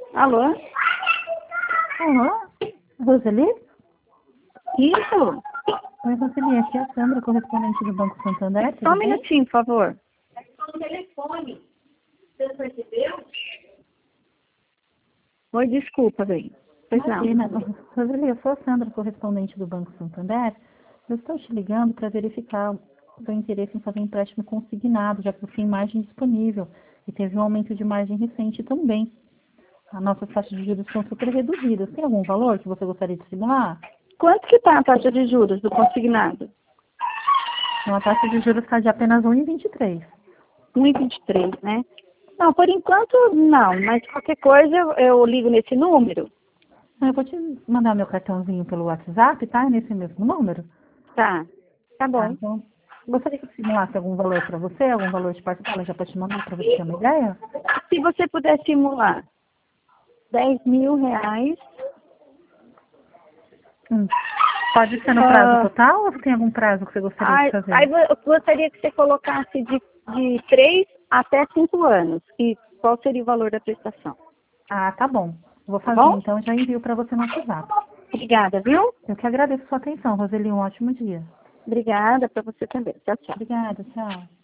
Alô? Olá, Roseli? Isso? Oi, Roseli, aqui é a Sandra, correspondente do Banco Santander, Só tudo um bem? minutinho, por favor. Oi, desculpa, bem. Pois não. Imagina, Roseli, eu sou a Sandra, correspondente do Banco Santander. Eu estou te ligando para verificar o seu interesse em fazer um empréstimo consignado, já que você tem margem disponível e teve um aumento de margem recente também. As nossas taxas de juros são super reduzidas. Tem algum valor que você gostaria de simular? Quanto que tá a taxa de juros do consignado? Uma taxa de juros está de apenas 1,23. 1,23, né? Não, por enquanto não, mas qualquer coisa eu ligo nesse número. Eu vou te mandar meu cartãozinho pelo WhatsApp, tá? Nesse mesmo número. Tá, tá Tá, bom. então, gostaria que eu simulasse algum valor para você, algum valor de parcela, já para te mandar para você ter uma ideia? Se você puder simular R$ 10.000, Pode ser no prazo total ou tem algum prazo que você gostaria de fazer? aí eu gostaria que você colocasse de 3 até 5 anos. E qual seria o valor da prestação? Ah, tá bom. Vou Tá fazer, bom? então, já envio para você no WhatsApp. Obrigada, viu? Eu que agradeço a sua atenção, Roseli, um ótimo dia. Obrigada para você também. Tchau, tchau. Obrigada, tchau.